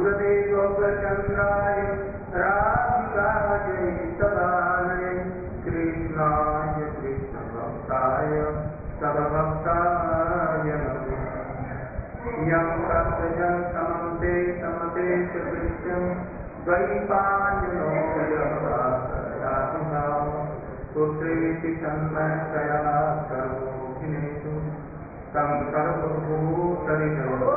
गुरुदेव प्रचंडाय राधिकायै तदालये कृष्णाय कृष्ण भक्ताय तदभक्ताय नमः। यं प्रत्यजं समन्ते समते च कृत्यं द्वैपायनो यः पुत्रेति तन्मयतया सर्वोऽभिनेतु तं सर्वभूतरितो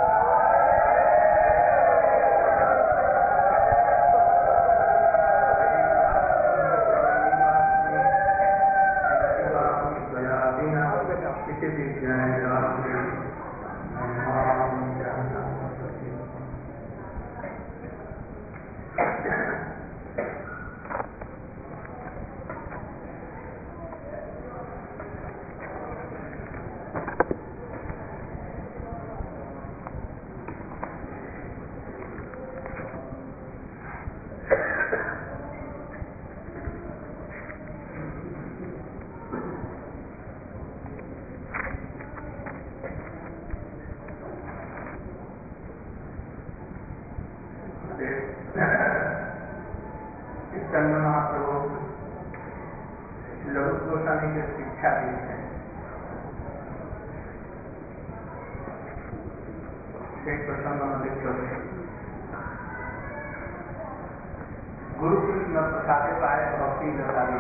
शिक्षा दी है। एक प्रसंग गुरु कृष्ण प्रसादे पाए भक्ति लताली।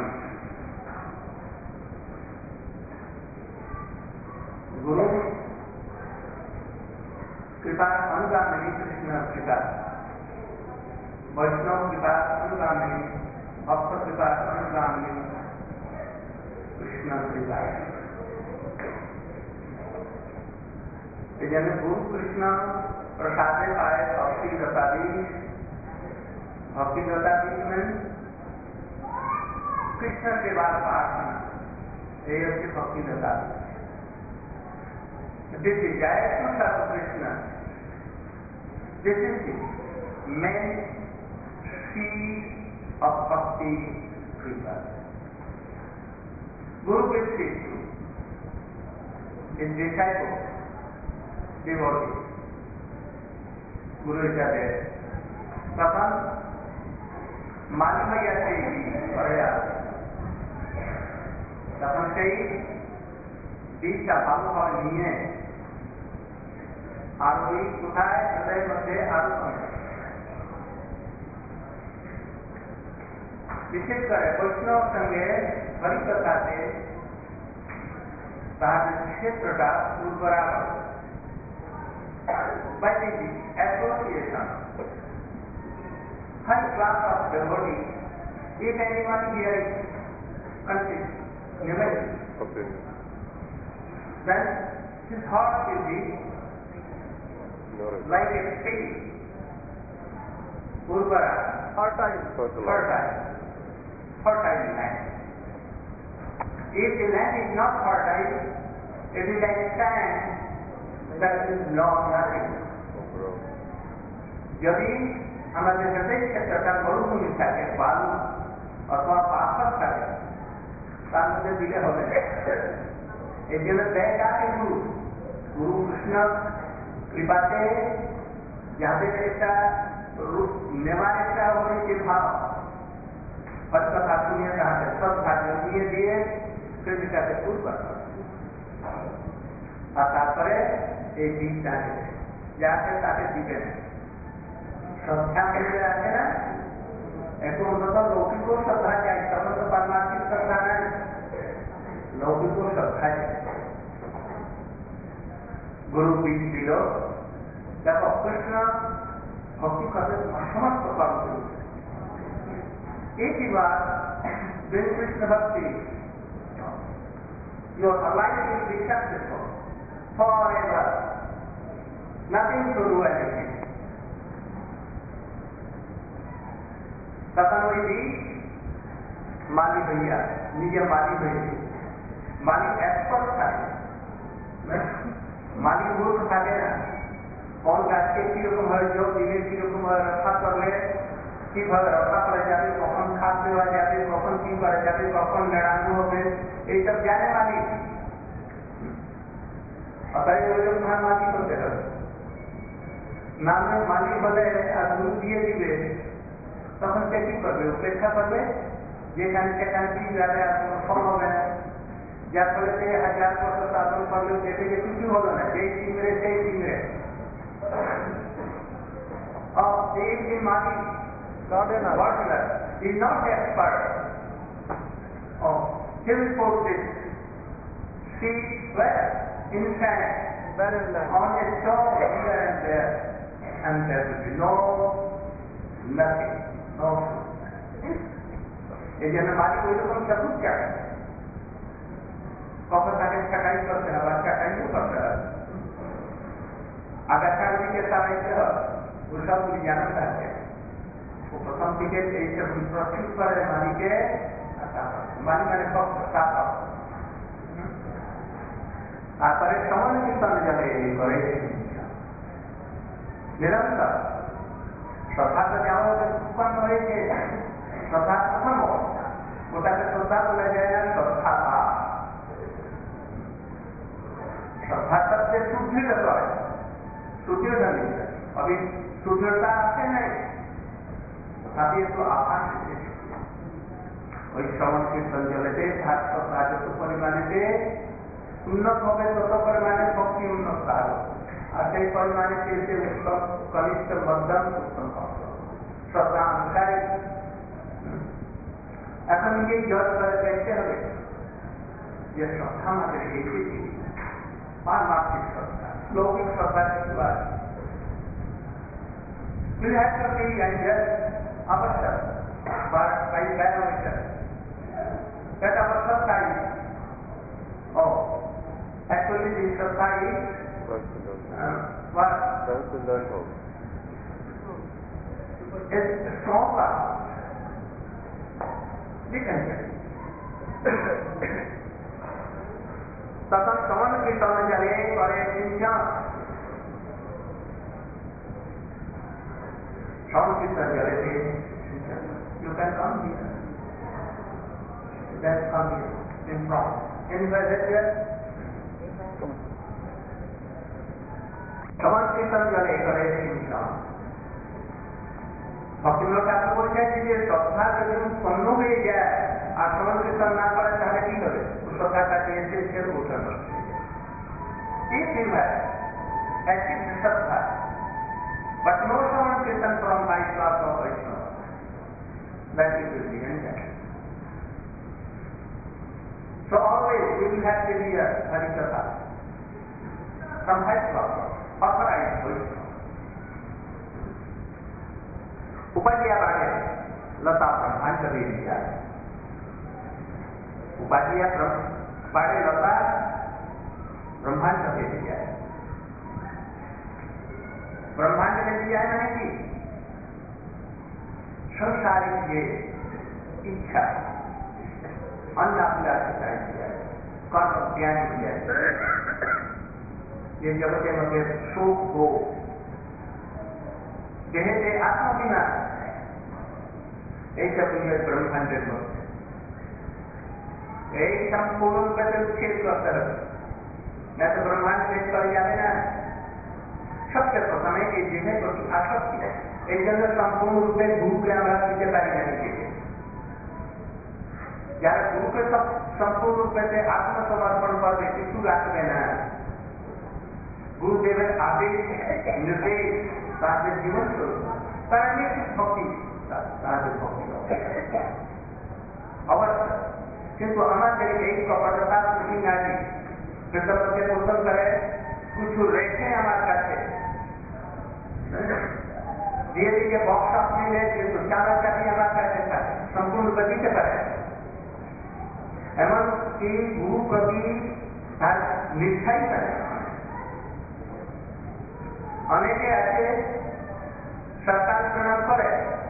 गुरु कृपा अनुगामिनी कृष्ण कृपा, वैष्णव कृपा अनुगामिनी, भक्त कृपा अनुगामिनी कृष्ण कृपा। जन गुरु कृष्ण प्रसादे पाए भक्ति लताली। भक्ति लताली में कृष्ण के बाद प्रार्थना ये भक्ति लताली। This is direction of Krishna. This is the main seed of bhakti kripa. Guru gives it to his disciple, devotee. Guru is there. Pratham Malimaya Devi Paraya. Pratham say, दीक्षा भावनीय आरोही सुखाय हृदय मध्य आरोपण। विशेष कर वैष्णव संगे हरि कथा से क्षेत्र का उर्वरा by the association high class of devotee, if anyone here is consists numerous, then his heart will be like a tree, urbara, fertile land. If the land is not fertile, it is like sand that is nothing. यदि हमारे हृदय क्षेत्र का मरुभूमि থাকে বালু অথবা পাথর থাকে তার মধ্যে দিলে হবে না। এই জন্য দেয় কাকে গুরু? গুরু কৃষ্ণ কৃপাতে যাদের একটা রূপ নেওয়ার একটা হয়েছে ভাব, কথা শুনিয়ে তাহাকে শ্রদ্ধা জমিয়ে দিয়ে কৃতিকাকে দূর করতে হবে। আর তারপরে এই বীজটা যাকে তাকে দিবে না। শ্রদ্ধা মিলে আছে না, একটু অন্তত লৌকিক শ্রদ্ধা চাই, তখন তো পারমার্থিক শ্রদ্ধা নাই, লৌকিক শ্রদ্ধা চাই। গুরু বীজ দিল, দেখো কৃষ্ণ ভক্তি করতে সমস্ত কর্ম করেছে। एक ही बात when Krishna Bhakti, your life will be successful forever. Nothing to do anything. तखन ওই বীজ মালি হইয়া নিজে মালি হয়েছে। মালি এক্সপার্ট থাকে, মালি মূর্খ থাকে না। কোন গাছকে কিরকম ভাবে যোগ দিলে, কিরকম ভাবে রক্ষা করলে কিভাবে রক্ষা করা যাবে, কখন খাদ দেওয়া যাবে, কখন কি করা যাবে, কখন নেড়ানো হবে, এইসব জানে মালি। অতএব ওইরকম ভাবে মালি করতে হবে। নামে মালিক হলে আর গুরু দিয়ে দিবে, তখন সে কি করবে? উপেক্ষা করবে, যেখানে সেখানে কি যাবে, আর কোনো ফল হবে না। যার ফলে সে 1000 বছর সাধন করলেও দেখে যে কিছু হলো না, যেই চিংড়ে সেই চিংড়ে। The Mali Butler is not expert. He will put this seed where? In sand, on a stone here and there, and there will be nothing, no fruit. এই জন্য মালিক ওই রকম সবুজ চায়, কখন তাকে ছাটাই করতে হবে, আর ছাটাইও করতে হবে, আগাছার দিকে চালাইতে হবে, ও সবগুলি জানা থাকে। ও প্রথম দিকে এইসব প্রস্তুত করে মালিকে, মালিক মানে তারপরে সময় কীর্তন যাবে করে নিরন্তর শ্রদ্ধা তো যেমন উৎপন্ন হয়েছে, শ্রদ্ধার প্রথম অবস্থা, ওটাকে শ্রদ্ধা বলা যায় না, শ্রদ্ধা ভাব। श्रद्धा शब्द से सुदृढ़ है, सुदृढ़ नहीं है, अभी सुदृढ़ता आते नहीं, तथापि तो आभास से ওই শ্রবণ কীর্তন চলেছে, শ্রদ্ধা যত পরিমাণেতে উন্নত হবে তত পরিমাণে ভক্তি উন্নত হবে, আর সেই পরিমাণে সে উত্তম কনিষ্ঠ মধ্যম উত্তম হবে শ্রদ্ধা অনুসারে। এখন নিজেই জজ করে দেখতে হবে যে শ্রদ্ধা আমাদের এসেছি पारमार्थिक श्रद्धा, लौकिक श्रद्धा की बात। will have to be and just आवश्यक, but by parameter that आवश्यकता is, actually this Shraddha is what is stronger, तथा श्रवण कीर्तन चले करे चिंतन, श्रवण कीर्तन चले थे, you can come here, let's come here in front, anywhere that there, श्रवण कीर्तन चले करे चिंतन। भक्ति लोग आपको बोलते हैं कि श्रद्धा यदि उत्पन्न हो जाए और श्रवण कीर्तन ना करे ताहले की करे, श्रद्धा का कैसे फिर उठन एक दिन है ऐसी श्रद्धा, but no shravan kirtan from my class of Vaishnav, that is will be and so always we will have to hear Hari katha from high class authorised Vaishnav. Upadhyay बाटे लता ब्रह्मांड दे दिया, उपाध्याय बाटे लता ब्रह्मांड दे दिया है, ब्रह्मांड में दिया है मैंने कि संसारिक ये इच्छा अन्न अभिलाषिता दिया है, कर्म ज्ञान दिया है, ये जगत मध्य शोक हो देहे आत्मविनाश, ऐसा दुनिया ब्रह्मांड यही संपूर्ण रूप से उच्छेद करता है, मैं तो ब्रह्मांड पेश कर जाए ना, सबसे प्रथम है कि जिन्हें प्रति आसक्ति है, एक जन संपूर्ण रूप से गुरु के हमारा पीछे पाई जाने के लिए, जहाँ गुरु के सब संपूर्ण रूप से आत्मसमर्पण कर दे, किसु रात में ना गुरुदेव आदेश निर्देश साथ जीवन स्वरूप करने की भक्ति साथ भक्ति अवश्य, किंतु हमारे एक पदार्थ नहीं आती कृष्ण के पोषण करे कुछ रेखे हमारे काटे धीरे धीरे बॉक्स अपने ले किंतु चालक का भी हमारे काटे था संपूर्ण गति से करे एवं की गुरु प्रति निष्ठाई करे अनेके ऐसे सरकार प्रणाम करे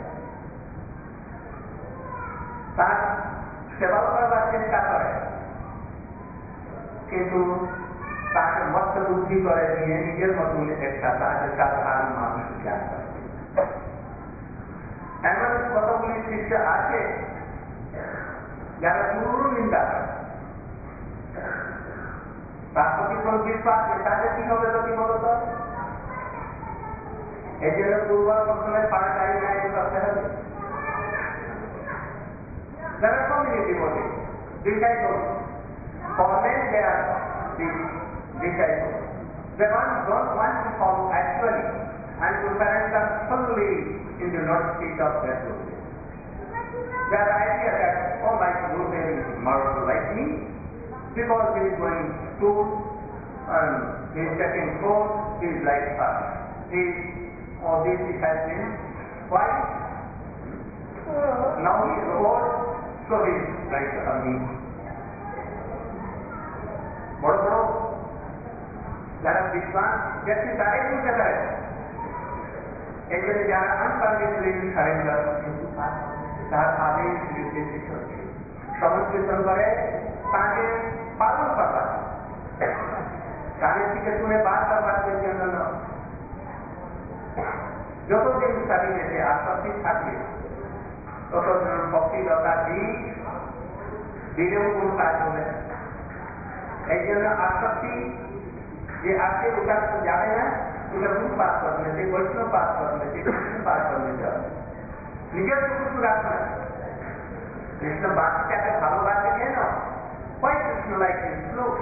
तार सेवा करवा चेष्टा करे किंतु ताके मत बुद्धि करे दिए निजेर मत चेष्टा ताके साधारण मानुष ज्ञान करे एमन कतगुली शिष्य आछे যারা গুরুর নিন্দা করে তার প্রতি কোনো বিশ্বাস তাদের কি হবে যদি বলতো এই জন্য পূর্ব প্রথমে পাড়াটাই ন্যায় করতে হবে। There are so many devotees, disciples, following their disciples. They don't want to follow actually and to surrender fully in the Lord's feet of their Guru. Their idea that, oh, my Guru is more like me, because he is going to school, he is taking food, he is like us. All this has been why? Now he is old, so he is like me. बड़ो बड़ो जरा विद्वान व्यक्ति सारे पूछते रहे एक दिन जरा अनकंडीशनली सरेंडर सारे समुद्र संबरे ताके पालन करता काले के तूने बात कर बात के अंदर जो तो दिन शरीर से आसक्ति থাকবে তত দিন ভক্তি লতা দিলেও কোনো কাজ হবে না। এই জন্য আসক্তি যে আছে ওটা তো যাবে না, ওটা গুণ পাস করবে, যে বৈষ্ণব পাস করবে, যে কৃষ্ণ পাস করবে যাবে, নিজের সুখ রাখবে না। কৃষ্ণ বাচ্চাকে ভালোবাসে কেন? Why Krishna like his look?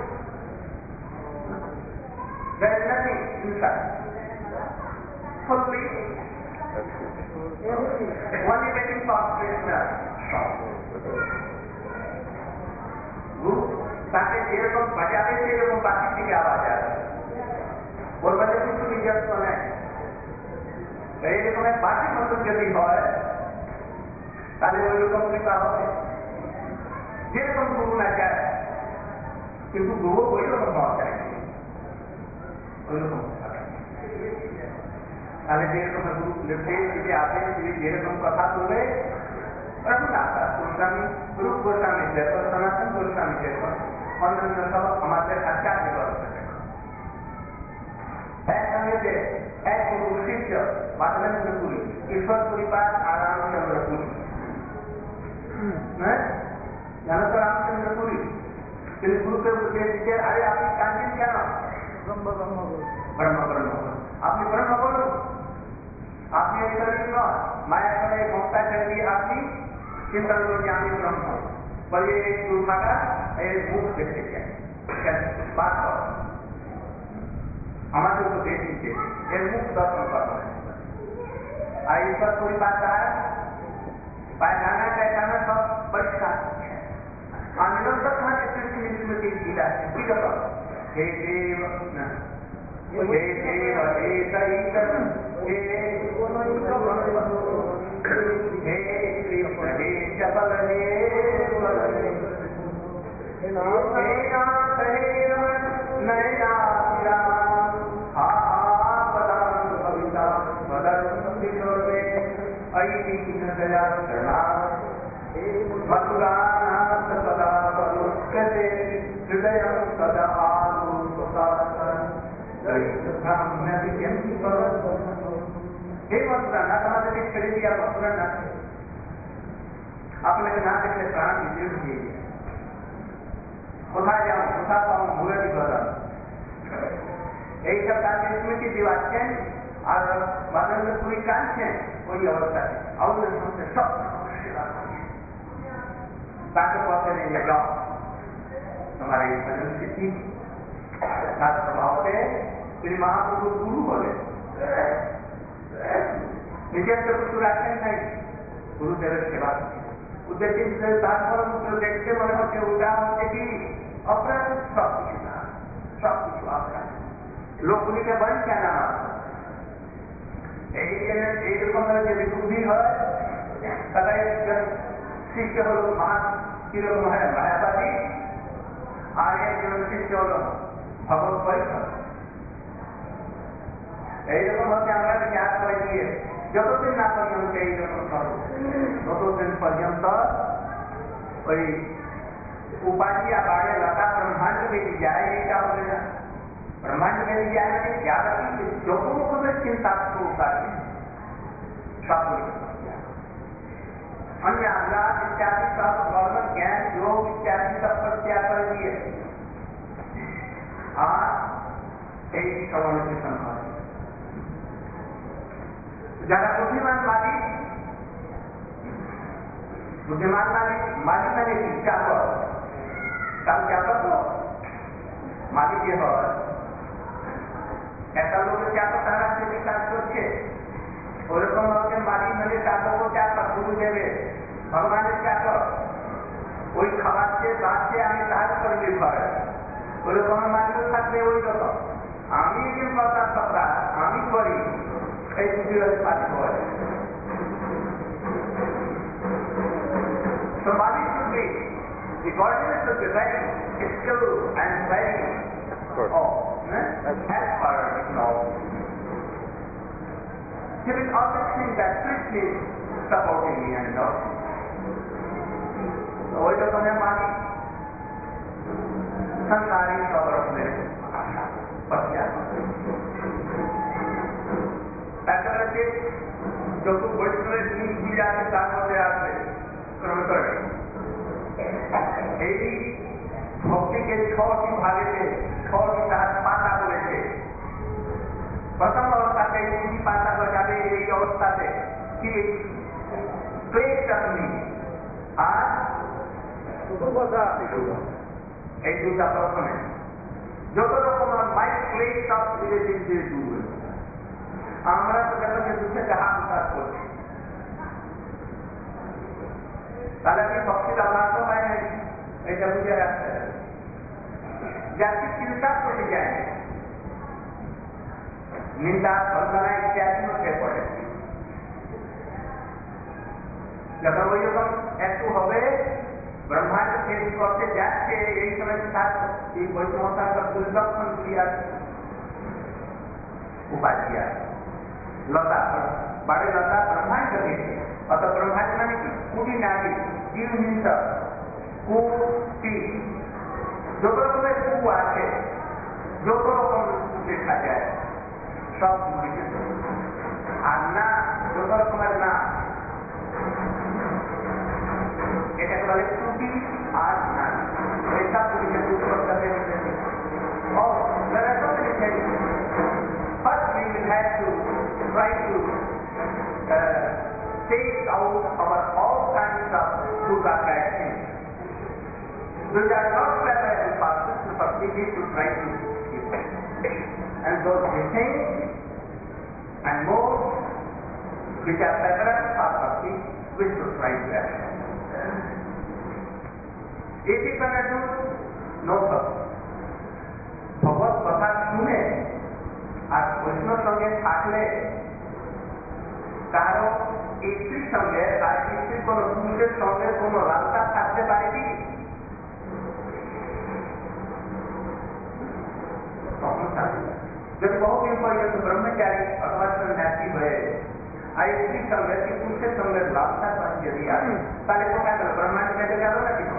There is nothing inside. Fully only waiting for Krishna. Guru ताकि যেরকম বাজাবে সেরকম বাকি থেকে আওয়াজ আসে, ওর মধ্যে কিছু নিজস্ব নেই। এইরকম বাকি মতন যদি হয় তাহলে ওই রকম কৃপা হবে, যেরকম গুরু না চায়, কিন্তু গুরু ওই রকম হওয়া চাই, ওই রকম তাহলে যেরকম গুরু নির্দেশ দিতে আসেন, তিনি যেরকম কথা বলবে রঘুনাথ গোস্বামী, রূপ গোস্বামী দেখুন, সনাতন গোস্বামী দেখুন, অন্যান্য সব আমাদের আচার্য বলতে একসঙ্গে এক গুরু শিষ্য মাধবেন্দ্র পুরী, ঈশ্বর পরিবার আর রামচন্দ্র পুরী, জানো তো রামচন্দ্র পুরী, তিনি গুরুকে বুঝিয়ে দিচ্ছেন, আরে আপনি কাঁদছেন কেন? ব্রহ্ম ব্রহ্ম ব্রহ্ম ব্রহ্ম, আপনি ব্রহ্ম বলুন, আপনি এই শরীর নয়, মায়া করে মমতা ছেড়ে দিয়ে আপনি চিন্তা করুন যে আমি ব্রহ্ম, বলে এই দুর্ভাগা এর মুখ দেখতে চাই, বাদ আমাদের তো দেশ দিচ্ছে, এর মুখ দর্শন করবো। আর ঈশ্বর পরিবার তার পায়খানা টায়খানা সব পরিষ্কার, আর নিরন্তর তোমাকে সৃষ্টি স্মৃতি গীতা বিগত হে দেব হে দেব হে সহিত হে হে কৃষ্ণ হে চপল হে नाथ हे नयना पदां कविता वदन्ति ऐति दया शरणा मधुरानाथ सदा पदुच्यते हृदयं सदा हे मथुरानाथ, আমাদেরকে ছেড়ে দিয়া মথুরানাথ, আপনাকে না দেখলে প্রাণ বিজয় দিয়ে যায়, কোথায় যাও কোথায় পাবো মুরলী বদন, এইসব তাকে স্মৃতি দিওয়াচ্ছেন আর মাধবেন্দ্র পুরী কাঁদছেন ওই অবস্থায়, আমাদের মধ্যে সব সেবা করছে, তাকে পথে নিয়ে যাও তোমার এই ভজন সিদ্ধি। তার প্রভাবে তিনি মহাপ্রভুর গুরু হলেন, নিজের তো কিছু রাখেন নাই, গুরুদেবের সেবা উদ্দেশ্যে তারপর দেখতে মনে হচ্ছে ওটা হচ্ছে কি অপরাধ, সব কিছু না, সব কিছু অপরাধ, লোকগুলিকে বলেন কেন এইরকম যদি বুদ্ধি হয় তাহলে শিষ্য হল কিরকম হয় মায়াবাদী, আর একজন শিষ্য হল ভগবত পরিষদ। এইরকম হচ্ছে আমরা জ্ঞান করে দিয়ে যতদিন না পর্যন্ত এইরকম করবো ততদিন পর্যন্ত ওই उपाधियां बाढ़े लता ब्रह्मांड में दी जाए, क्या होगा ना ब्रह्मांड में दी जाए कि ज्यादा जो में चिंता को उतारे सब अन्य अभ्यास इत्यादि सब गौरव ज्ञान योग इत्यादि सब पर त्याग कर दिए, आज एक श्रवण के संभाल যারা বুদ্ধিমান মালিক, বুদ্ধিমান মালিক মানে কি চাকর, কারণ চাকর তো মালিক যে হয় একটা লোকের চাকর তারা সেটি কাজ করছে, ওরকম আমাকে মালিক মানে চাকরকে চাকর শুরু দেবে ভগবানের চাকর, ওই খাওয়াচ্ছে বাঁচছে আমি তার উপর নির্ভর, ওরকম মালিকও থাকবে ওই রকম। আমি যে কথা কথা আমি করি এই দুটি মালিক হয়। So Malik should be, the guardian should be very skilled and very expert in all. He will always think that Krishna is supporting me and all. So ওই রকমের মালিক संसारी सौरभ में पत्या ऐसे जो तो बड़े भी जाके साथ होते आते क्रमकर यही भक्ति के छोटी भागे थे छोटी साथ पाता बोले थे प्रथम अवस्था से दूसरी पाता को जाते यही अवस्था से कि प्रेम करनी आज एक दूसरा प्रश्न है जो तो माइक प्लेट ऑफ रिलेटिव से दूर আমরা তো জগতে দুঃখে যাহা উদ্ধার করছি তাহলে কি ভক্তিটা লাভ হয় না এটা বুঝে রাখতে হবে যাকে চিন্তা করে যায় নিন্দা বন্দনা ইত্যাদি মধ্যে পড়ে যখন ওই রকম একটু হবে ब्रह्मांड के करते जाते यही समय साथ वैष्णवता का दुर्लक्षण क्रिया उपाय किया लता बड़े लता ब्रह्मांड के अतः ब्रह्मांड माने की कुटी नारी जीव हिंसा कुटी जो तो तुम्हें कु आके जो तो देखा जाए सब अन्ना जो तो तुम्हारे ना এটাকে বলে ত্রুটি আর জ্ঞান এটা পুরীকে দূর করতে হবে और there are so many things first we will have to try to take out our all kinds of good or bad things which are not favorable for us but we need to try to keep them and those things and more which are favorable for us we should try to act. এটি করে ভগবত কথা শুনে আর বৈষ্ণব সঙ্গে থাকলে কারো স্ত্রীর সঙ্গে আর স্ত্রীর কোন পুরুষের সঙ্গে কোন রাস্তা থাকতে পারে কি যদি বহুদিন পর্যন্ত ব্রহ্মচারী অথবা সন্ন্যাসী হয়ে আর স্ত্রীর সঙ্গে কি পুরুষের সঙ্গে রাস্তা যদি আসে তাহলে কোথায় গেল ব্রহ্মাণ্ড কেটে গেল না কি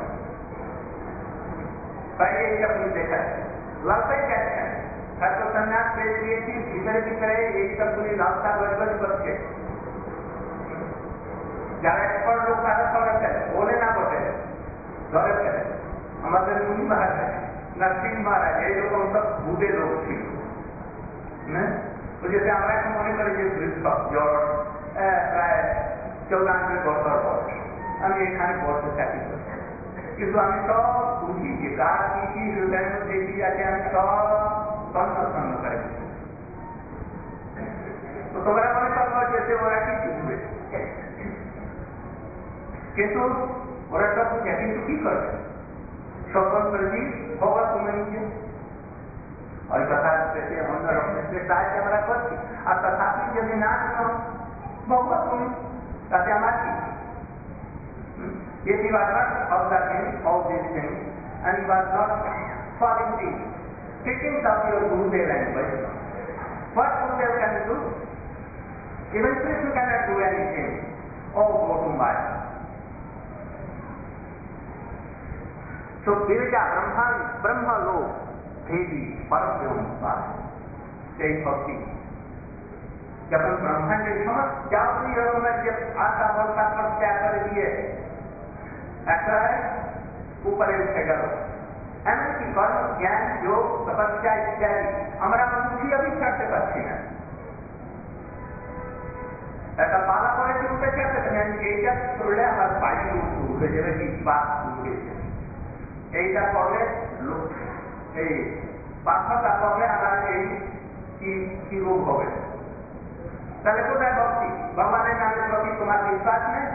पहले एक अपनी देखा लड़का कहते हैं हर तो संन्यास ले लिए थी भीतर की तरह एक सब पूरी रास्ता गड़बड़ करके যারা এক্সপার্ট লোক তারা সবাই করে বলে না বটে ধরে ফেলে আমাদের মুনি মহারাজ নরসিংহ মহারাজ এইরকম সব বুড়ে লোক ছিল না তো যেটা আমরা এখন মনে করি যে বৃদ্ধ জ্বর প্রায় 94 বছর বয়স আমি এখানে বসে চাকরি করছি কিন্তু আমি সব বুঝি যে কার কি কি হৃদয়ের মধ্যে কি আছে আমি সব কনসন্ন করে তো তোমরা মনে করবো যে ওরা কি বুঝবে কিন্তু ওরা সব বুঝে কিন্তু কি করবে সকল প্রতি ভগবত নিয়ে ওই কথা পেতে অন্যরকম সাহায্য আমরা করছি আর তথাপি যদি না ভগবত তুমি তাতে আমার কি If he was not observing all these things and he was not following the teachings of your Gurudev and Vaishnava, what Gurudev can do? Even Krishna cannot do anything. Oh, go to Maya. So, Virja Brahma Lok, Devi, Parabrahma, say Bhakti. जब हम ब्रह्मांड के समझ जाती है जब आशा भरसा पर त्याग कर दिए ऐसा है ऊपर उठे गए एमन की कर्म ज्ञान योग तपस्या इत्यादि हमारा मनुष्य अभी करते पाते हैं একটা পালা করে কি উঠেছে এইটা করলে আমার বাড়ি উঠে যাবে কি বাস উঠেছে, এইটা করলে এই পাথরটা করলে আমার এই কি রোগ হবে। তাহলে কোথায় ভক্তি? ভগবানের নামের প্রতি তোমার বিশ্বাস নেই।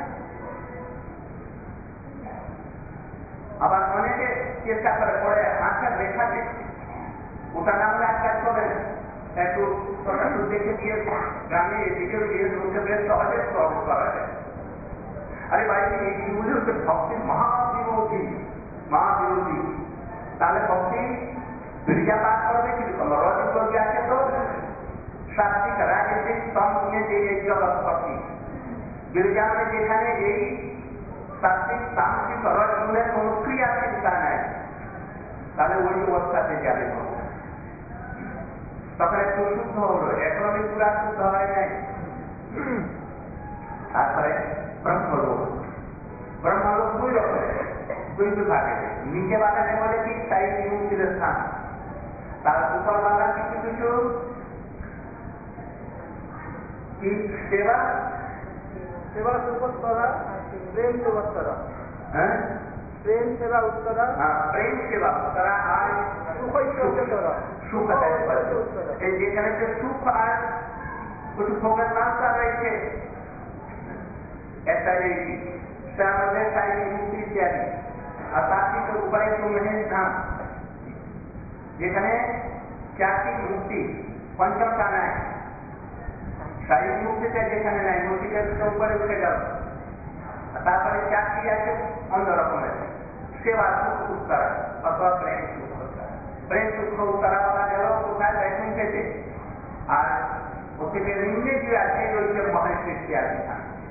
আবার অনেকে চেষ্টা করে পড়ে হাতের রেখা দেখছে, ওটা না হলে এক কাজ করবে একটু দেখে দিয়ে গ্রামে এদিকেও দিয়ে লোকে বেশ সহজে সর্ব করা যায়। আরে ভাই এইগুলি হচ্ছে ভক্তির মহাবিরোধী। তাহলে ভক্তি বিরজা পাঠ করবে কিন্তু লজিক করবে আছে তো সাত্বিক রাজনীতিক সব নিয়ে যে এই জগৎ ভক্তি বিরজা মানে যেখানে এই সাত্বিক তামসিক রজগুণের কোন ক্রিয়া চিন্তা নেই, তাহলে ওই অবস্থাতে যাবে তখন একটু শুদ্ধ হলো, এখনই পুরা শুদ্ধ হয় নাই। তারপরে ব্রহ্মলোক দুই রকমের, দুই বিভাগে। নিচে বাগানে বলে কি তাই মুক্তির স্থান, তার উপর বাগা কিছু কিছু কি সেবা সুপস্তরা, প্রেম সেবস্তরা, প্রেম সেবা উত্তরা, প্রেম সেবা উত্তরা আর সুখ এই যেখানে যে সুখ আর কিছু ভোগের নাস্তা রয়েছে একটা তার মধ্যে শারীরিক মুক্তি ইত্যাদি। আর তার থেকে উপায় তো মেহের ধাম, যেখানে চারটি মুক্তি পঞ্চমটা নাই, শারীরিক মুক্তিটা যেখানে নাই, মুক্তিটা উপরে উঠে গেল। তারপরে চারটি আছে অন্য রকমের সেবা সুখ উত্তরা অথবা প্রেম সুখ উত্তরা। প্রেম সুখ উত্তরা বলা গেল কোথায় ব্যাকুণ পেতে, আর ওখানে নিম্নে যে আছে রয়েছে মহেশ ইত্যাদি।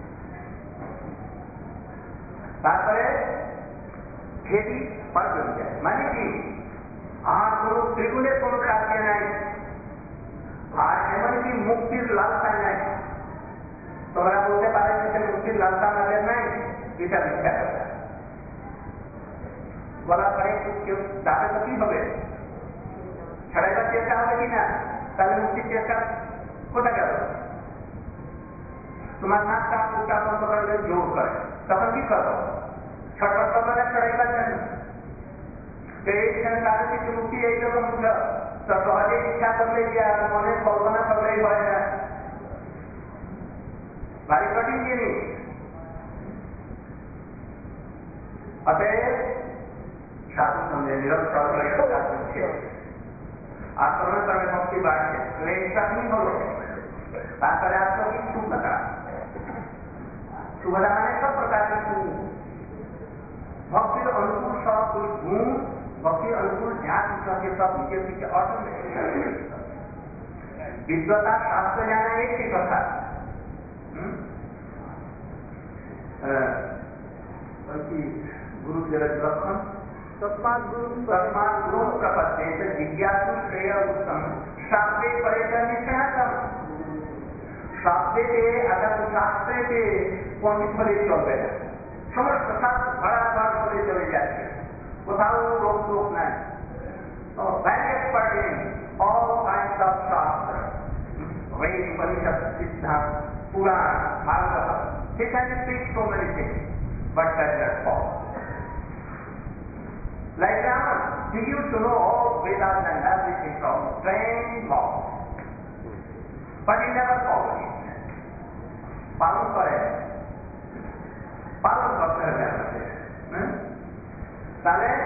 তারপরে খেদি পার্জন যায়, মানে কি আর কোন ত্রিগুণের কোন কার্য নাই, আর এমনকি মুক্তির লালসা নাই। তোমরা বলতে পারে যে মুক্তির লালসা আমাদের নাই, এটা মিথ্যা কথা। বলা পরে কেউ তাতে তো কি হবে, ছাড়াইবার চেষ্টা হবে কিনা, তাহলে মুক্তির চেষ্টা কোথা গেল? তোমার নাকটা উল্টা বন্ধ করলে জোর করে, তখন কি করো? ছটফট করবে না ছড়াইবার জন্য। তো এইখানে তাদের কিছু মুক্তি এইরকম ছিল, তো সহজে ইচ্ছা করলে যে মনে কল্পনা করলেই হয় না, ভারী কঠিন জিনিস। অতএব সাধু সঙ্গে নিরন্তর হচ্ছে আর ক্রমে ক্রমে ভক্তি বাড়ছে, এইটাই হলো। তারপরে আসলো কি সুখতা। সুখতা মানে সব প্রকারের সুখ, ভক্তির অনুকূল সব গুণ, ভক্তির অনুকূল যা কিছু আছে সব নিজের দিকে অটোমেটিক। বিদ্যতা শাস্ত্র জানা একটি কথা, গুরুদেবের লক্ষণ তস্মাৎ গুরু প্রপদ্যে জিজ্ঞাসু শ্রেয় উত্তম শাস্ত্রে পরিচয়। শাস্ত্রেতে আগাম শাস্ত্রেতে পণ্ডিত হলে চলবে না, সমস্ত শাস্ত্র ভরাভর করে চলে যাচ্ছে, কোথাও রোক নাই। very expert in all kinds of shastra, Ved, Upanishad, Siddhanta, Purana, Bhagavata. He can speak so many things, but that is false. Like Rama, he used to know all Vedas and everything from strange law, but he never followed it. পালন করতে হবে আমাদের। তাহলে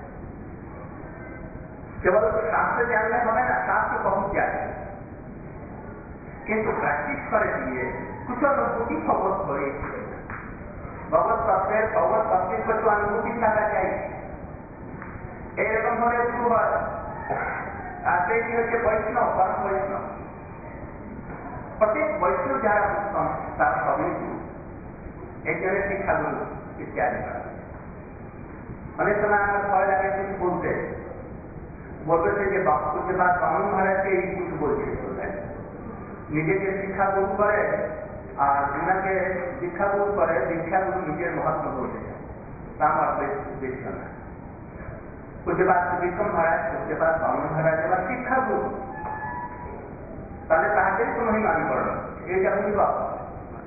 কেবল শাস্ত্র জানলে হবে না, শাস্ত্র বহুত জানে, কিন্তু প্র্যাকটিস করে দিয়ে কিছু অনুভূতি খবর হয়েছে। ভগবত তত্ত্বের কিছু অনুভূতি থাকা চাই, এইরকম হলে শুরু হয়। আর সেই হচ্ছে বৈষ্ণব, পরম বৈষ্ণব। প্রত্যেক বৈষ্ণব যারা উত্তম তারা সবই এই জন্য শিক্ষাগুলো ইত্যাদি করে। অনেক সময় আমার ভয় লাগে কিছু বলতে, বলতেছে যে পূজ্যপাদ বামন মহারাজকে এই কিছু বলছে, নিজেকে শিক্ষাগুরু করে আর ওনাকে শিক্ষাগুরু করে, দীক্ষাগুরু নিজের মহাত্ম বলতে চায়, তা আমার উদ্দেশ্য না। পূজ্যপাদ বিক্রম মহারাজ, পূজ্যপাদ বামন মহারাজ এবার শিক্ষাগুরু, তাহলে তাহাদের কোনো মহিমা আমি করলাম, এইটা বুঝব।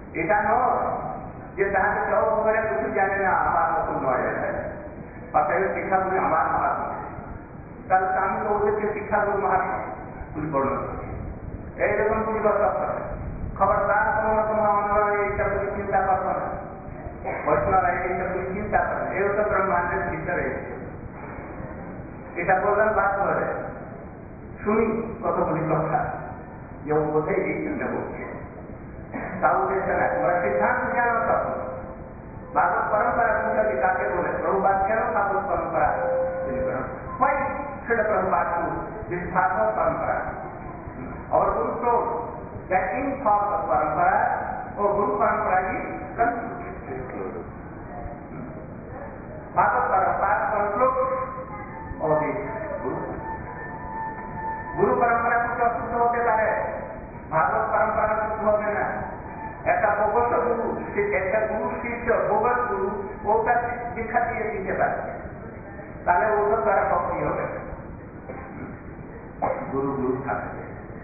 এটা নয় যে তাহাকে কেউ করে কিছু জানে না, আমার মতন নয়, অতএব শিক্ষাগুলি আমার মহাত্মা। তাহলে আমি তো ওদেরকে শিক্ষাগুলো মহাত্মা পরিবর্তন করি, এইরকম পরিবর্তন করে। খবরদার তোমরা তোমরা অন্যরা এইটা করে চিন্তা করবো না, বৈষ্ণবরা এইটা করে চিন্তা করে, এই তো ব্রহ্মাণ্ডের ভিতরে। এটা বললেন বাদ করে শুনি কতগুলি কথা, যে ও বোধহয় এই জন্য বলছে, তাও উদ্দেশ্য না। তোমরা সিদ্ধান্ত জানো তখন भागवत परंपरा उनका दिखाते बोले प्रभुपाद क्यों भागवत परंपरा why should Prabhupada do this Bhagavat परंपरा? और गुरु तो that in भागवत परंपरा और गुरु परंपरा की भागवत परंपरा conclude और गुरु परंपरा कुछ अशुद्ध होते पारे, भागवत परंपरा शुद्ध होने ना। ऐसा बोगस गुरु, ऐसा गुरु शिष्य बोगस गुरु वो दीक्षा दिए दिखे पाते, ताले वो तो सारा भक्ति हो गए। गुरु गुरु ठाकुर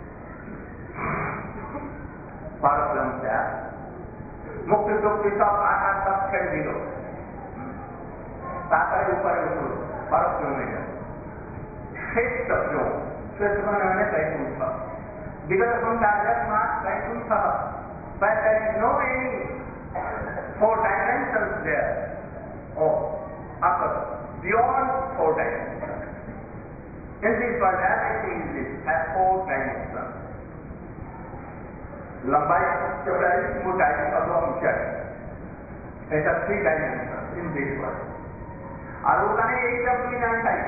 परब्रह्म से मुक्त दुख सब आकाश सब छेड़ दिलो, ताकरे ऊपर उठो परब्रह्म में श्रेष्ठ जो श्रेष्ठ मैंने वैकुंठ, विगत संसार मां Vaikuntha, but there is no any four dimensions there, or upper beyond four dimensions. In this world everything has four dimensions. लंबाई, चौड़ाई, मोटाई और ऊंचाई, ऐसा 3 dimensions in this world. और वो कहने एक जब भी जानता है,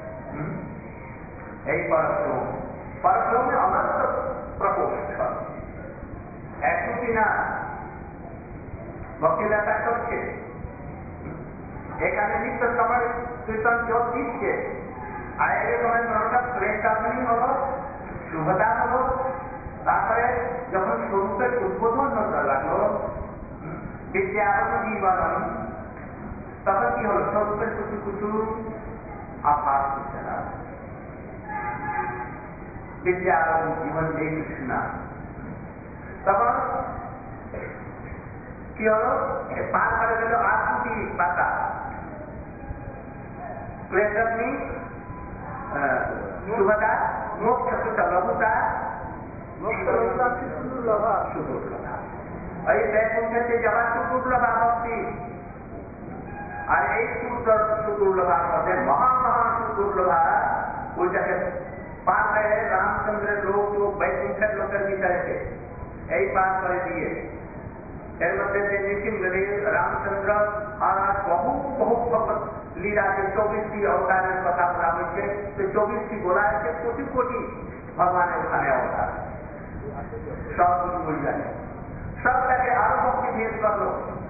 एक परब्रह्म में अनंत प्रकोष्ठ, একটুকিনা ভক্তিদাতা করছে, এখানে নিত্য সময় কীর্তন যোগ দিচ্ছে, আর এর সময় মনটা প্রেমকামনী হলো, শুভতা হলো, তারপরে যখন স্বরূপের উদ্বোধন হতে লাগলো বিদ্যাগত জীবন, তখন কি হলো স্বরূপের কিছু কিছু আভাস হচ্ছে না, বিদ্যাগত জীবন যে কৃষ্ণ। তখন কি হলো পার করে গেল 8টি পাতা, ক্লেশগ্নি, শুভতা, মোক্ষ লঘুতা, সুদুর্লভা। এই বৈকুণ্ঠে যাওয়ার সুদুর্লভা ভক্তি, আর এই সুদুর্লভার মধ্যে মহান মহান সুদুর্লভা ওইটাকে পার করে রামচন্দ্রের লোক जो বৈকুণ্ঠের লোকের ভিতরে এই পার করে দিয়ে এর মধ্যে যে নৃসিংহদেব রামচন্দ্র আর বহু বহু ভগবত লীলা के 24টি অবতারের কথা বলা হয়েছে, তো 24টি বলা হয়েছে, কোটি কোটি ভগবানের ওখানে অবতার, সব কিছু বলে জানে, সবটাকে আরো ভক্তি ভেদ করলো।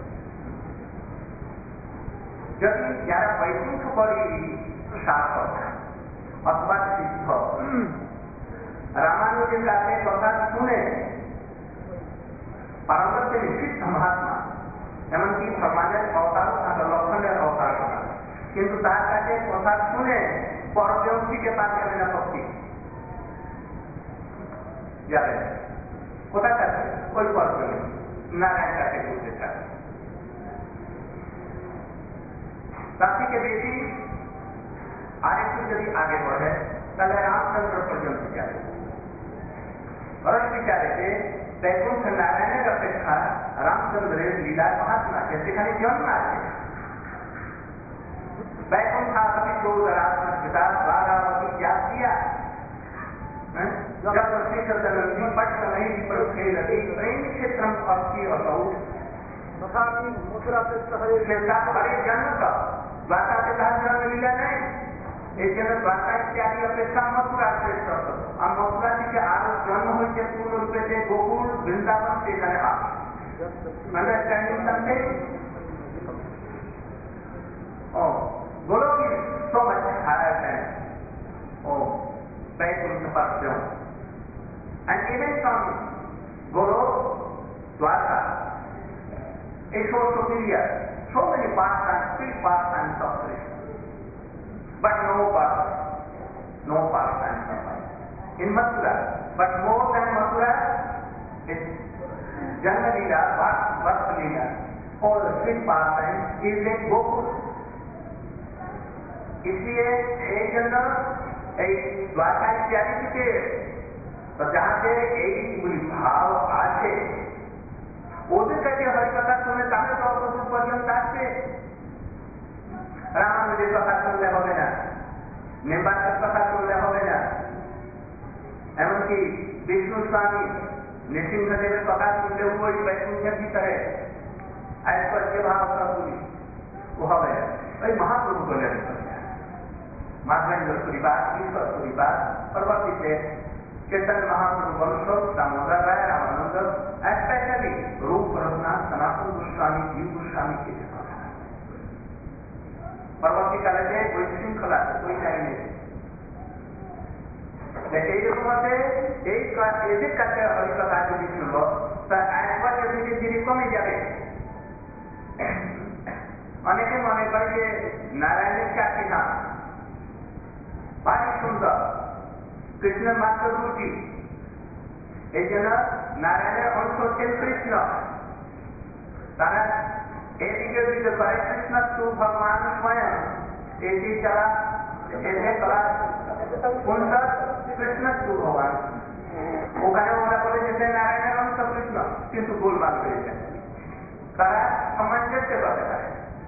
যদি যারা বৈকুণ্ঠ করি শাসক অথবা সিদ্ধ রামানুজের কাছে কথা শুনে পারমাত্মা নিষিদ্ধ মহাত্মা, এমনকি ভগবানের অবতার থাকে, লক্ষণের অবতার কথা, কিন্তু তার কাছে কথা শুনে পরব্রহ্মকে পাচ্ছে না ভক্তি যাবে কোথায় কাছে, ওই পরব্রহ্ম নারায়ণ কাছে করতে থাকে। তার থেকে বেশি আরেকটু যদি আগে बढ़े তাহলে রামচন্দ্র পর্যন্ত যাবে। और विचारे से वैकुंठ नारायण अपेक्षा रामचंद्र लीला महात्मा के सेखाने जन्म আছে। वैकुंठापति चोदरात्मकता बारावती क्या किया, जब श्री चतुर्दशी पट नहीं विप्रखे लगी प्रेम क्षेत्रम अस्थि असौ तथापि मथुरा से हरे जन्म का द्वारका के तहत जन्म लीला नहीं, এই জন্য দ্বারকা ইত্যাদি অপেক্ষা মথুরা শ্রেষ্ঠ। আর মথুরা থেকে আরো জন্ম হয়েছে পূর্ণরূপে যে গোকুল বৃন্দাবন, সেখানে understanding something Golok is so much higher than Vaikuntha Parsam. And even from Golok, Dwarka, is so superior. So many pastimes, 3 pastimes of Krishna. But no pastimes of life. In Mathura, but more than Mathura, is Janma Leela, or the sweet pastime is in Gokul. इसलिए एक जन एक द्वारका इत्यादि के तो जहाँ से एक भाव आते ওদের কাছে হরিকথা শুনে তাহলে তো অতদূর পর্যন্ত আসছে। রামানুজের কথা শুনলে হবে না, নিম্বাসের কথা শুনলে হবে না, এমনকি বিষ্ণু স্বামী নৃসিংহদেবের কথা শুনলেও ওই বৈকুণ্ঠের ভিতরে ऐश्वर्य भाव सदगुणी वो হবে না। ওই মহাপ্রভু বলেন माधवेंद्र परिवार ईश्वर परिवार परवर्ती चैतन्य महाप्रभु वंश दामोदर राय रामानंद स्पेशली रूप रघुनाथ सनातन गोस्वामी जीव गोस्वामी के परवर्ती काले যে বৈশৃঙ্খলা ওই টাইমে এইরকম আছে এই এদের কাছে হরিকথা যদি শুনলো তা একবার ধীরে ধীরে কমে যাবে। অনেকে মনে করে যে নারায়ণের চাকরি না বাড়ি সুন্দর কৃষ্ণের মাত্র দুটি, এই জন্য নারায়ণের অংশ হচ্ছেন কৃষ্ণ। তারা এদিকে ওদিকে করে কৃষ্ণ তু ভগবান স্বয়ং এটি যারা এসে করা সুন্দর কৃষ্ণ তু ভগবান, ওখানে ওরা বলে যে নারায়ণের অংশ কৃষ্ণ, কিন্তু গোলমাল হয়ে যায়। তারা সামঞ্জস্য করতে পারে।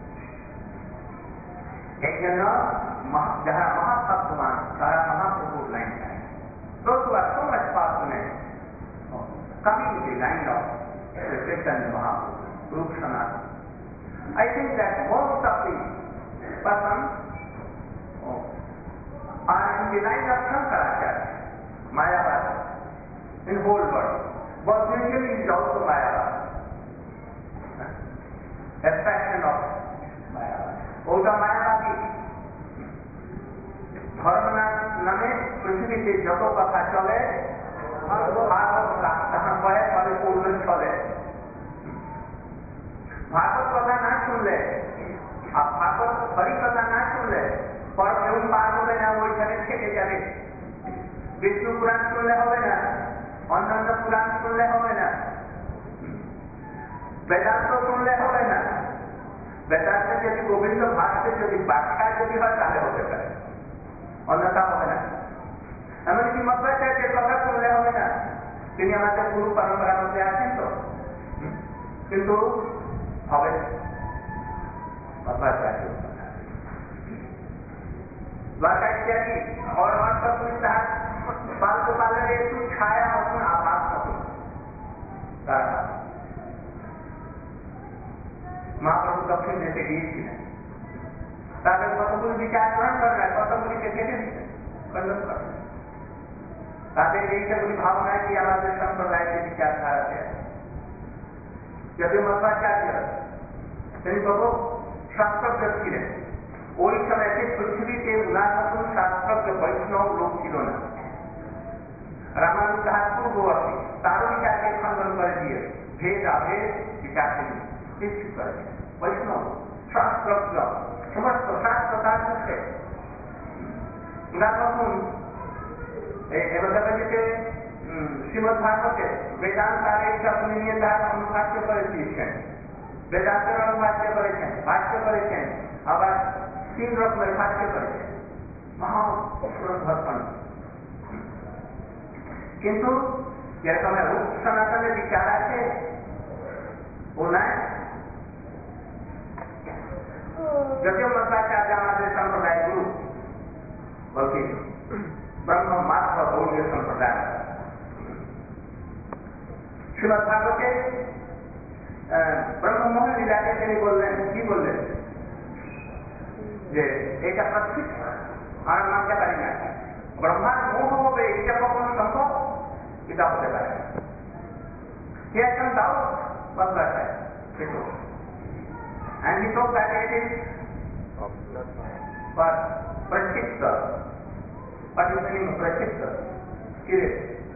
এই জন্য যারা মহাভক্তমান তারা মহাপ্রভুর লাইন চায়। Those who are so much passionate coming to the line of the Chaitanya Mahaprabhu, Rupa Sanatana. I think that most of the persons are in the line of Shankaracharya, Mayavada, in whole world. But usually it is also Mayavada. Abstraction of Mayavada. ওটা মায়াবাদী ধর্ম নামে পৃথিবীতে যত কথা চলে তাহার পরে ফলে পূর্বে চলে। ভাগবত কথা না শুনলে আর ভাগবত হরি কথা না শুনলে পর কেউ পার হবে না, ওইখানে থেকে যাবে। বিষ্ণু পুরাণ শুনলে হবে না, অন্যান্য পুরাণ শুনলে হবে না, বেদান্ত শুনলে হবে না। বেদান্তে যদি গোবিন্দ ভাষে যদি ব্যাখ্যা যদি হয় তাহলে হতে পারে, অন্যথা হবে না। এমনকি মধ্যাচার্যের কথা শুনলে হবে না, তিনি আমাদের গুরু পরম্পরার মধ্যে আছেন তো, কিন্তু হবে মধ্যাচার্য द्वारका इत्यादि और सब कुछ बाल को पालन हेतु छाया मतन आभास मतन महाप्रभु दक्षिण देशे গিয়েছিলেন। তাদের কতগুলি বিচার গ্রহণ করেন, কতগুলিকে কেটে দিতেন, খণ্ডন করেন। তাদের এইটাগুলি ভাবনা কি আমাদের সম্প্রদায়ের বিচারধারাতে আছে। যদি মধ্বাচার্য তিনি বহু শাস্ত্রজ্ঞ ছিলেন, ওই সময়তে পৃথিবীতে উনার মতন শাস্ত্রজ্ঞ বৈষ্ণব লোক ছিল না। রামানুজ তাহার পূর্ববর্তী তারও বিচারকে খণ্ডন করে দিয়ে ভেদ আভেদ বিচারকে সৃষ্টি করেছেন। বৈষ্ণব শাস্ত্রজ্ঞ সমস্ত শাস্ত্র তার মধ্যে উনার মতন এবারে শ্রীমদ ভাগবতে বেদান্ত আর এই সব নিয়ে তার অনুবাদ্য করে দিয়েছেন, বেদান্তের অনুবাদ্য করেছেন, ভাষ্য করেছেন, আবার 3 রকমের ভাষ্য করেছেন, মহাভক্ত। কিন্তু যেরকম রূপ সনাতনের বিচার আছে ও নাই। যদিও মধ্বাচার্য আমাদের সম্প্রদায় গুরু বলতে ব্রহ্ম মাত্র গৌড়ীয় সম্প্রদায়। শ্রীমদ ভাগবতে ব্রহ্মমোহন লীলাকে তিনি বললেন, কি বললেন যে এটা প্রত্যেক আমরা মানতে পারি না, ব্রহ্মার মোহ হবে এটা কখনো সম্ভব, এটা হতে পারে। He had some doubt about that. And he thought that it is but Prachikta. What is the meaning of Prachikta? Curious.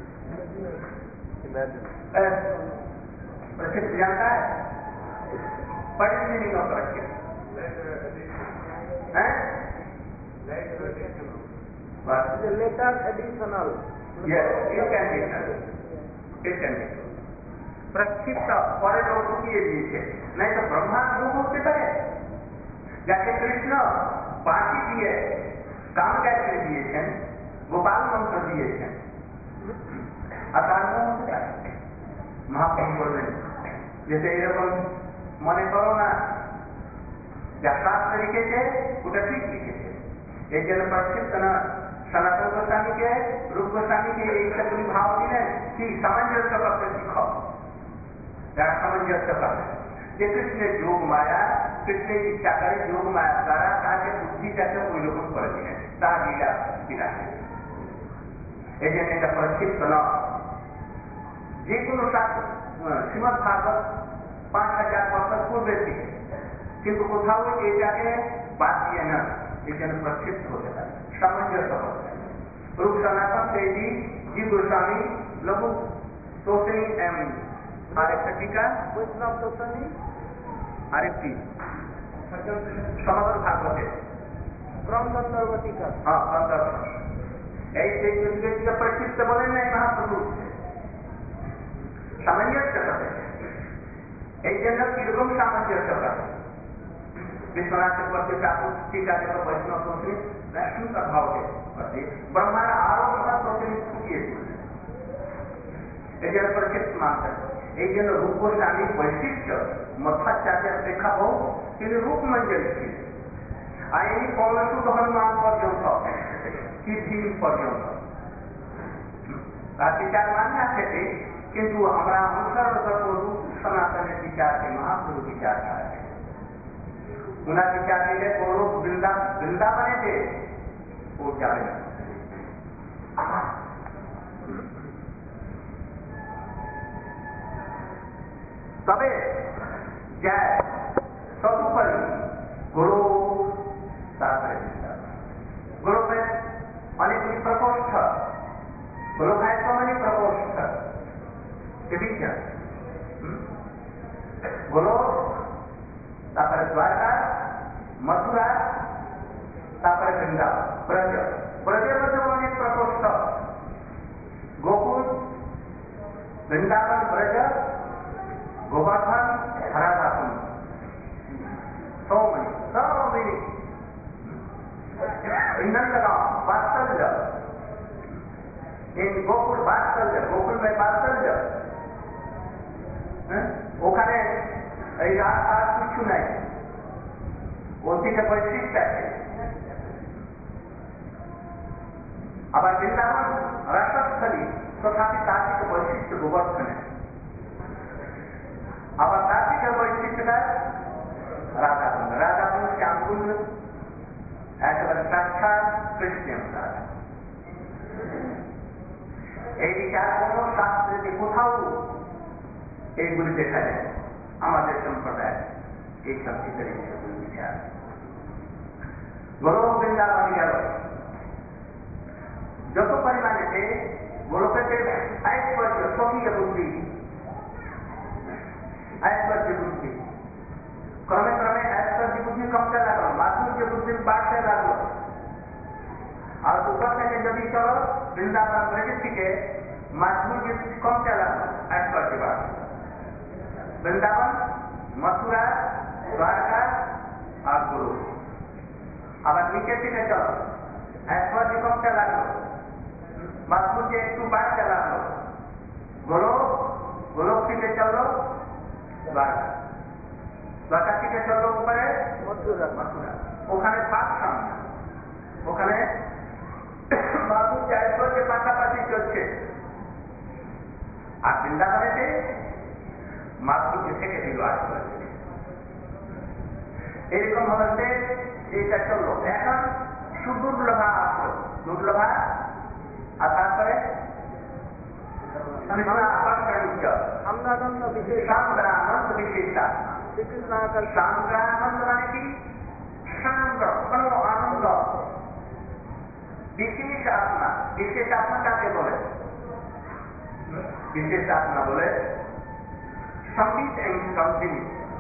Prachikta जानता है? What is the meaning of Prachikta? What? The letter additional. Yes, it can be done. It can be done. প্রক্ষিপ্ত পরে লোক ঢুকিয়ে দিয়েছে, নাই তো ব্রহ্মা মুখ হতে পারে, যাকে কৃষ্ণ বাঁশি দিয়ে কাম গায়ত্রী দিয়েছেন, গোপাল মন্ত্র দিয়েছেন, আর তার মুখ হতে পারে? মহাপ্রভু বললেন যেটা এরকম মনে করো না, যা শাস্ত্র লিখেছে ওটা ঠিক লিখেছে। এই জন্য প্রক্ষিপ্ত না সনাতন গোস্বামীকে, রূপ গোস্বামীকে এইগুলি ভাব দিলেন কি সামঞ্জস্য করতে শিখ, যারা সামঞ্জস্য করবে যে কৃষ্ণের যোগ মায়া, কৃষ্ণের ইচ্ছা করে যোগ মায়া দ্বারা তাকে বুদ্ধিটাকে ওই রকম করে দিলেন, তার লীলা বিলাসে। এই জন্য এটা প্রক্ষিপ্ত নয়। যে কোনো শ্রীমৎ ভাগবত 5000 বছর পূর্বের দিকে, কিন্তু কোথাও এটাকে বাদ দিয়ে না, এই জন্য প্রক্ষিপ্ত হতে পারে, সামঞ্জস্য হতে পারে। रूप सनातन देवी जी गोस्वामी लघु तोषणी आरेख टीका वैष्णव तोषणी आरेखटी समग्र भागवते क्रम संदर्भ टीका, हाँ संदर्भ ऐसे प्रक्षिप्त बोले नहीं महाप्रभु सामंजस्य करते এই জন্য কিরকম সামঞ্জস্য করে विश्वनाथ चक्रवर्ती ठाकुर टीका के वैष्णव तोषणी वैष्णव का भाव है ब्रह्मांड आरोप तोषणी फुटिए प्रक्षिप्त मानते এই জন্য রূপ গোস্বামীর বৈশিষ্ট্য মধ্বাচার্যের অপেক্ষা বহু, তিনি রূপ মঞ্জরি ছিলেন। আর এই পৌরসুদ হনুমান পর্যন্ত কি দিন পর্যন্ত তার বিচার মান্য আছে, কিন্তু আমরা অনুসরণ করবো রূপ সনাতনের বিচারকে, মহাপ্রভু বিচার আছে। उन्हें विचार मिले वो लोग वृंदावने थे, वो जावे तबे जाए सदुपरि गुरु गुरु में अनेक प्रकोष्ठ, गुरु का तो अनेक प्रकोष्ठ गुरु तापर द्वारका, मथुरा, तापर वृंदावन, ब्रज ब्रज अनेक प्रकोष्ठ, Gokul, Vrindavan, Braj, Govardhan, Radhakund, so many in Nandgaon वात्सल्य, in गोकुल वात्सल्य, गोकुल में वात्सल्य, ওখানে এই রাত আর কিছু নাই, ওর দিকে বৈশিষ্ট্য আছে। আবার বৃন্দাবন রাসস্থলী, তথাপি তার দিকে বৈশিষ্ট্য গোবর্ধনে। আবার তার দিকে বৈশিষ্ট্যটা রাধাকুণ্ড, রাধাকুণ্ড শ্যামকুণ্ড একেবারে সাক্ষাৎ কৃষ্ণ। এই বিচার কোন শাস্ত্রে কোথাও এইগুলি দেখা যায়, আমাদের সম্প্রদায় এই সব বিচার গোলক বৃন্দাবন গেল যত পরিমাণে গোলকের ऐश्वर्य स्वकीय बुद्धि, ऐश्वर्य बुद्धि क्रमे क्रमे ऐश्वर्य बुद्धि कमते लागल, माधुर्य बुद्धि बाढ़ते लागल। और ऊपर থেকে যদি চলো বৃন্দাবন ব্রজের দিকে माधुर्य कमते लागल, ऐश्वर्य बाढ़। वृंदावन, मथुरा, द्वारका और गुरु। अब नीचे दिखे चलो ऐश्वर्य कमते लागल, माधुर्य একটু বাড়তে লাগলো। গোলক থেকে চলো দ্বারকা, দ্বারকা থেকে চলো উপরে মথুরা, ওখানে পাঁচ সামনে, ওখানে মাধুর্য ऐश्वर्य পাশাপাশি চলছে। আর বৃন্দাবনেতে মাধুর্য থেকে দিল ऐश्वर्य। এরকম ভাবে এইটা চললো। এখন সুদুর্লভা আসলো, দুর্লভা আর তারপরে সান্দ্রানন্দ বিশেষা। সান্দ্রানন্দ মানে কি? সান্দ্র কোন আনন্দ, বিশেষ আত্মা। বিশেষ আত্মা কাকে বলে? বিশেষ আত্মা বলে সম্বিত এবং সম্বিত,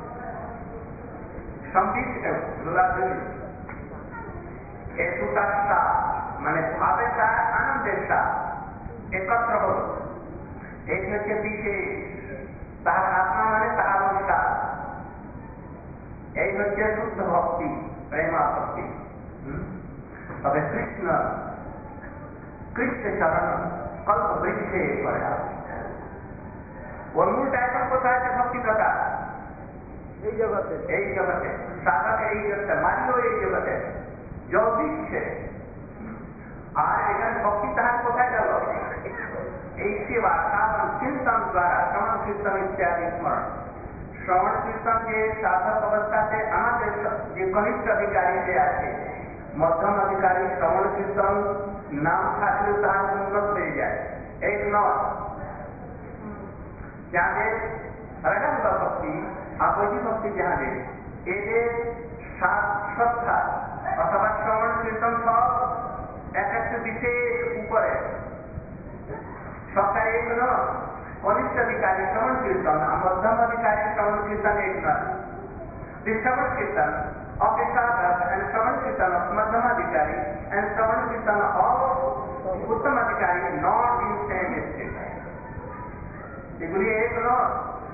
সম্বিত এবং দুলাধুলি, এই দুটা মানে ভাবের সাথে আনন্দের সাথে একত্র হল, এই হচ্ছে বিশেষ। তাহার আত্মা মানে তাহার অনুসার। এই হচ্ছে শুদ্ধ ভক্তি, প্রেমাসক্তি। তবে কৃষ্ণ চরণ কল্প বৃক্ষে করে ওর মূলটা এখন কোথায় আছে? ভক্তি কথা এই জগতে সাধক এই জগতে, মালিও এই জগতে, জল দিচ্ছে। আর এখানে ভক্তি তাহার কোথায় গেল? এই সেবা, সাধন, চিন্তন দ্বারা, শ্রবণ কীর্তন ইত্যাদি স্মরণ। শ্রবণ কীর্তন যে সাধক অবস্থাতে আমাদের যে কনিষ্ঠ অধিকারী যে আছে, মধ্যম অধিকারী, শ্রবণ কীর্তন নাম থাকলেও তাহার উন্নত হয়ে যায়। এই নয় যাদের রাগান্ত ভক্তি, আপজি ভক্তি যাহাদের, এদের শ্রদ্ধা অথবা শ্রবণ কীর্তন সব এক একটা বিশেষ উপরে সরকার এক নয়। কনিষ্ঠ অধিকারী শ্রবণ কীর্তন, মধ্যম অধিকারী শ্রবণ কীর্তন এক নয়। The Shravan Kirtan of the sadhak and Shravan Kirtan of Madhyamadhikari and Shravan Kirtan of Uttamadhikari not in same state. এগুলি এক নয়।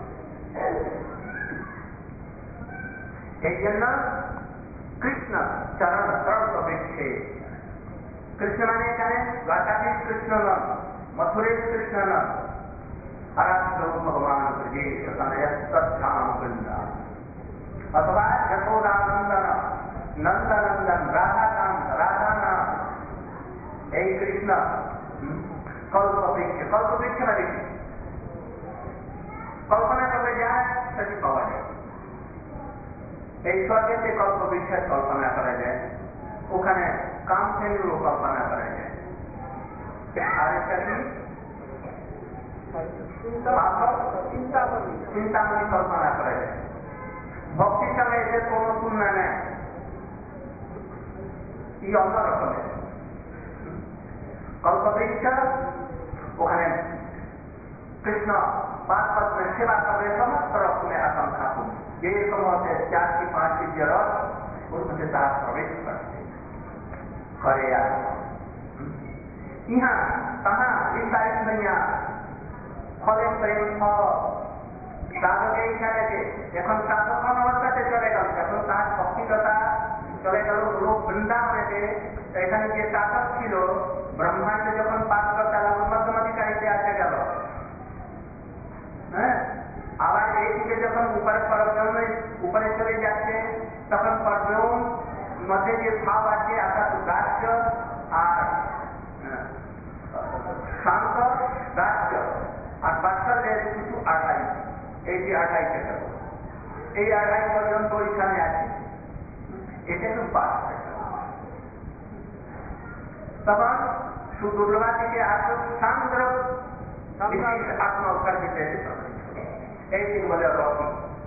এই জন্য কৃষ্ণ চরণ কল্প বৃক্ষে। কৃষ্ণ মানে এখানে দ্বারকাধীশ কৃষ্ণ নন, মথুরের কৃষ্ণ নন, আরাধ্য ভগবান ব্রজেশ তদ্ধাম বৃন্দাবন অথবা যশোদানন্দন, নন্দনন্দন, রাধাকান্ত, রাধানাথ। এই কৃষ্ণ কল্পবৃক্ষ। কল্পবৃক্ষ মানে কি? কল্পনা করলে যা সেটি পাওয়া যায়। এই স্বর্গেতে কল্পবৃক্ষের কল্পনা করা যায়, ওখানে কামধেনুরও কল্পনা করা যায়। আর একটা কি? চিন্তামণি কল্পনা করা যায়। ভক্তির সঙ্গে এদের কোন তুলনা নেই, এই অন্য রকমের। কল্পবৃক্ষ ওখানে কৃষ্ণ পাঁচ পদ্মের সেবা করবে, সমস্ত রকমের আকাঙ্ক্ষা যেরকম হচ্ছে 4 কি 5 রস ওর মধ্যে তার প্রবেশ করছে করে। ইহা তাহা বিস্তারিত হইয়া ফলে প্রেম ফল সাধক এইখানে এখন সাধক অবস্থাতে চলে গেল, যখন তার ভক্তিকতা চলে গেল লোক বৃন্দাবনেতে। এখানে যে সাধক ছিল ব্রহ্মাণ্ড যখন পাঠ করতে মধ্যমাধিকারীতে আসে গেল, হ্যাঁ, আবার এইদিকে যখন উপরে পরব্রহ্মের উপরে চলে যাচ্ছে, তখন পরব্রহ্ম মধ্যে যে ভাব আছে অর্থাৎ দাস্য আর শান্ত, দাস্য আর বাৎসল্যের কিছু 28, এই যে 28 গেল, এই 28 পর্যন্ত ওইখানে আছে। এটা খুব পাঠ। তখন সুদুর্লভা থেকে আসো সান্দ্র আত্মা উত্তর দিতে, এই দিন বলে রতি।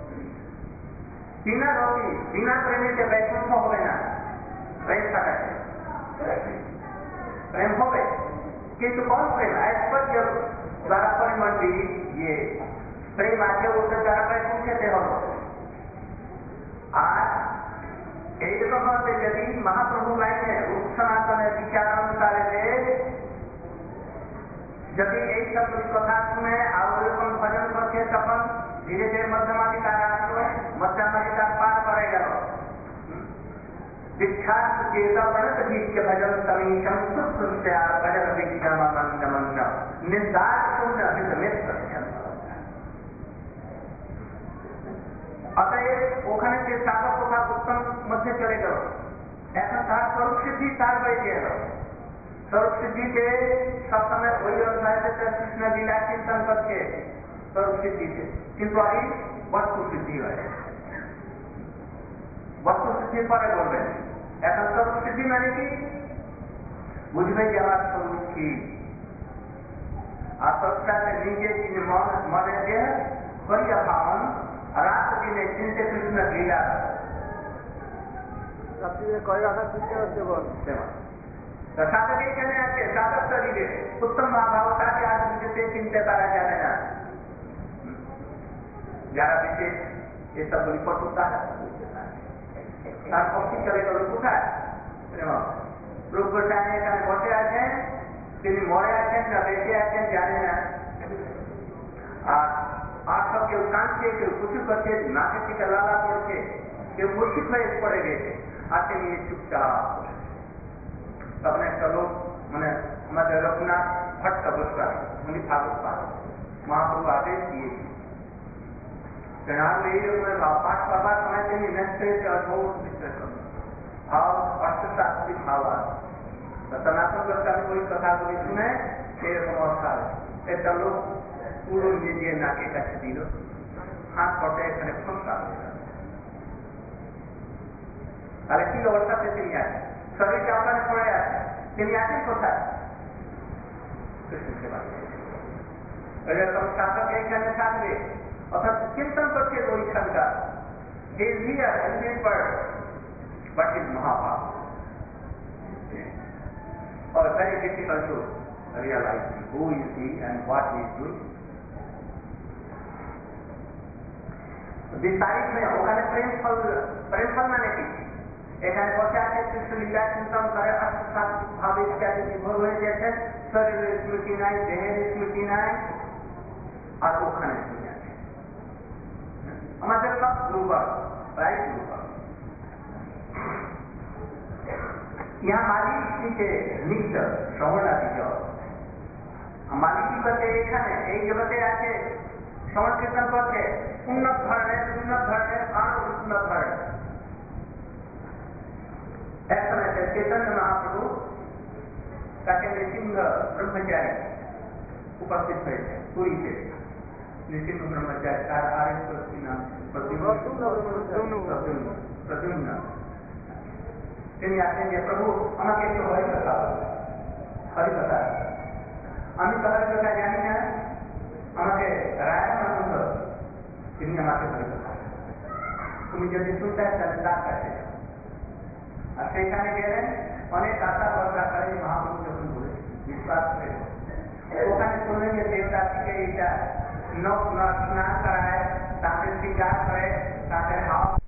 বিনা রতি, বিনা প্রেমীতে বৈকুণ্ঠ হবে না। প্রেম থাকাছে প্রেম হবে, কিন্তু কোন প্রেম? ঐশ্বর্য দ্বারা পরিমণ্ডি যে প্রেম আছে ওদের দ্বারা বৈকুণ্ঠতে হল। আর এইরকম হতে যদি মহাপ্রভু লাইনে সনাতনের বিচার অনুসারে যদি এই সব কথা শুনে আর ওরকম ভজন করছে, তখন ধীরে ধীরে মধ্যমাধিকার আসলো, মধ্যমাধিকার পার করে গেল। বিখ্যাত চেতা প্রণত ভীষ্ম ভজন সमीशम सुश्रुत्य भजन विक्रम मंद मंद निदार शून्य हितमित सत्यम। অতএব ওখানে যে সাধক কথা উত্তম মধ্যে চলে গেল, এখন তার স্বরূপ সিদ্ধি তার হয়ে গেল। স্বরূপ সিদ্ধিতে সবসময় ওই অধ্যায়তে কৃষ্ণ লীলা চিন্তন করছে স্বরূপ সিদ্ধিতে, কিন্তু আগে বস্তু সিদ্ধি হয়। বস্তু সিদ্ধির পরে বলবেন। এখন স্বরূপ সিদ্ধি মানে কি? বুঝবে যে আমার স্বরূপ কি, আর সত্যাতে নিজে যিনি মনে যে করিয়া ভাবন রাত দিনে চিন্তে কৃষ্ণ লীলা করে রাখা চিন্তা করতে বলছে। সাধক এইখানে আছে, সাধক শরীরে উত্তম ভাব তাকে আজ নিজেতে চিনতে পারা যাবে না। যারা বিশেষ এসবগুলি পটু তারা বুঝতে পারে। তার ভক্তি চলে গেল কোথায়? রূপ গোস্বামী এখানে বসে আছেন, তিনি মরে আছেন না বেঁচে আছেন জানে না। আর আর সব কেউ কাঁদছে, কেউ কুচু করছে, নাকের থেকে লালা পড়ছে, কেউ মূর্ছিত হয়ে পড়ে গেছে, আর তিনি চুপচাপ বসেছে। তখন একটা লোক, মানে আমাদের রঘুনাথ ভট্ট গোস্বামী, উনি ভাগবত পাঠ, মহাপ্রভু আদেশ দিয়েছি পাঠ করবার সময় তিনি ব্যস্ত হয়েছে অদ্ভুত বিশ্লেষণ ভাব, অর্থশাস্ত্রিক ভাব আছে। সনাতন গোস্বামী ওই কথাগুলি শুনে সেরকম অবস্থা একটা লোক পুরো নিজে নাকের কাছে দিল, হাত পটে এখানে ফোনটা তাহলে কি অবস্থাতে তিনি আছেন? শরীরটা ওখানে পড়ে আছে, তিনি আছেন কোথায়? এরকম শাসক এখানে থাকবে, অর্থাৎ চিন্তন করছে ওইখানকার but is Mahabharata. Or very difficult to realize who is he and what he is doing. विस्तारित में ওখানে প্রেমফল মানে কি? এখানে বসে আছে কৃষ্ণ লীলা চিন্তন করে, অর্থশাস্ত্রিক ভাবে ইত্যাদি বিভোর হয়ে গেছে, শরীরের স্মৃতি নাই, দেহের স্মৃতি নাই, আর ওখানে শুনে আছে। আমাদের সব দুর্বল, প্রায় দুর্বল। यहाँ मालिक থেকে নিত্য শ্রবণাদি জল মালিক কি করছে? এখানে এই জগতে আছে, শ্রবণ কীর্তন করছে, উন্নত ধরনের আর উন্নত ধরনের। এক সময় চৈতন্য মহাপ্রভু তাকে নৃসিংহ ব্রহ্মচারী উপস্থিত হয়েছে পুরীতে। নৃসিংহ ব্রহ্মচারী তার আরেক নাম প্রদ্যুম্ন। তিনি আসেন যে প্রভু আমাকে একটু হরিকথা আমি তো হরিকথা জানি না, আমাকে রায় আনন্দ তিনি আমাকে হরিকথা, তুমি যদি শুনতে তাহলে তার কাছে। আর সেখানে গেলেন, অনেক আশা ভরসা করে মহাপ্রভু যখন বলে বিশ্বাস করে ওখানে শুনলেন যে দেবতা থেকে এইটা স্নান করায়, তাদের শৃঙ্গার করে, তাদের হাওয়া